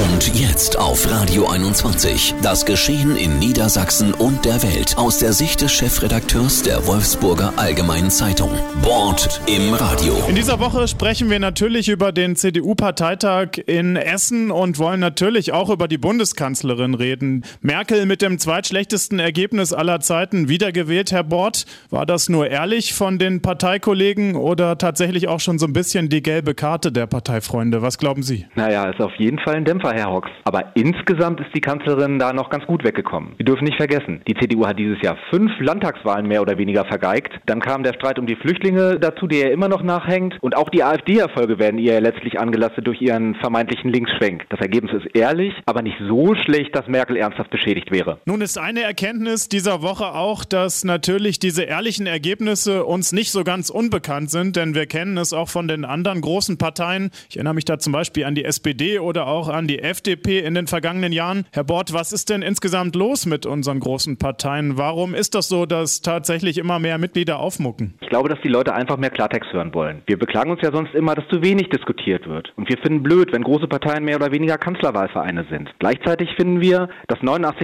Und jetzt auf Radio 21. Das Geschehen in Niedersachsen und der Welt aus der Sicht des Chefredakteurs der Wolfsburger Allgemeinen Zeitung. Bord im Radio. In dieser Woche sprechen wir natürlich über den CDU-Parteitag in Essen und wollen natürlich auch über die Bundeskanzlerin reden. Merkel mit dem zweitschlechtesten Ergebnis aller Zeiten wiedergewählt, Herr Bord. War das nur ehrlich von den Parteikollegen oder tatsächlich auch schon so ein bisschen die gelbe Karte der Parteifreunde? Was glauben Sie? Naja, ist auf jeden Fall ein Dämpfer, Herr Hocks. Aber insgesamt ist die Kanzlerin da noch ganz gut weggekommen. Wir dürfen nicht vergessen, die CDU hat dieses Jahr 5 Landtagswahlen mehr oder weniger vergeigt. Dann kam der Streit um die Flüchtlinge dazu, der ja immer noch nachhängt. Und auch die AfD-Erfolge werden ihr ja letztlich angelastet durch ihren vermeintlichen Linksschwenk. Das Ergebnis ist ehrlich, aber nicht so schlecht, dass Merkel ernsthaft beschädigt wäre. Nun ist eine Erkenntnis dieser Woche auch, dass natürlich diese ehrlichen Ergebnisse uns nicht so ganz unbekannt sind, denn wir kennen es auch von den anderen großen Parteien. Ich erinnere mich da zum Beispiel an die SPD oder auch an die FDP in den vergangenen Jahren. Herr Bord, was ist denn insgesamt los mit unseren großen Parteien? Warum ist das so, dass tatsächlich immer mehr Mitglieder aufmucken? Ich glaube, dass die Leute einfach mehr Klartext hören wollen. Wir beklagen uns ja sonst immer, dass zu wenig diskutiert wird. Und wir finden blöd, wenn große Parteien mehr oder weniger Kanzlerwahlvereine sind. Gleichzeitig finden wir, dass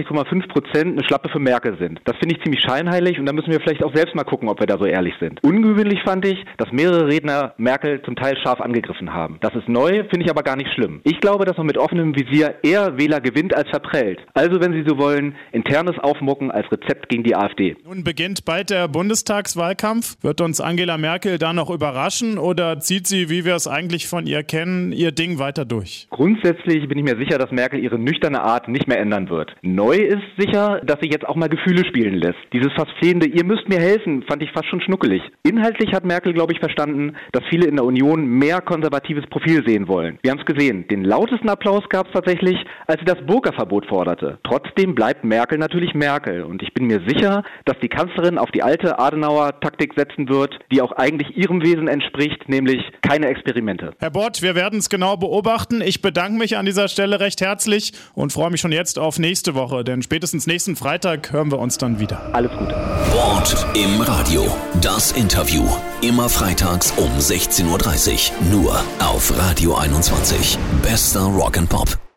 89,5% eine Schlappe für Merkel sind. Das finde ich ziemlich scheinheilig und da müssen wir vielleicht auch selbst mal gucken, ob wir da so ehrlich sind. Ungewöhnlich fand ich, dass mehrere Redner Merkel zum Teil scharf angegriffen haben. Das ist neu, finde ich aber gar nicht schlimm. Ich glaube, dass man mit offenem Visier eher Wähler gewinnt als verprellt. Also, wenn Sie so wollen, internes Aufmucken als Rezept gegen die AfD. Nun beginnt bald der Bundestagswahlkampf. Wird uns Angela Merkel da noch überraschen oder zieht sie, wie wir es eigentlich von ihr kennen, ihr Ding weiter durch? Grundsätzlich bin ich mir sicher, dass Merkel ihre nüchterne Art nicht mehr ändern wird. Neu ist sicher, dass sie jetzt auch mal Gefühle spielen lässt. Dieses fast flehende "Ihr müsst mir helfen" fand ich fast schon schnuckelig. Inhaltlich hat Merkel, glaube ich, verstanden, dass viele in der Union mehr konservatives Profil sehen wollen. Wir haben es gesehen. Den lautesten Applaus gab es tatsächlich, als sie das Burka-Verbot forderte. Trotzdem bleibt Merkel natürlich Merkel. Und ich bin mir sicher, dass die Kanzlerin auf die alte Adenauer-Taktik setzen wird, die auch eigentlich ihrem Wesen entspricht, nämlich keine Experimente. Herr Bord, wir werden es genau beobachten. Ich bedanke mich an dieser Stelle recht herzlich und freue mich schon jetzt auf nächste Woche, denn spätestens nächsten Freitag hören wir uns dann wieder. Alles Gute. Bord im Radio. Das Interview. Immer freitags um 16:30 Uhr. Nur auf Radio 21. Bester Rock'n'Pop.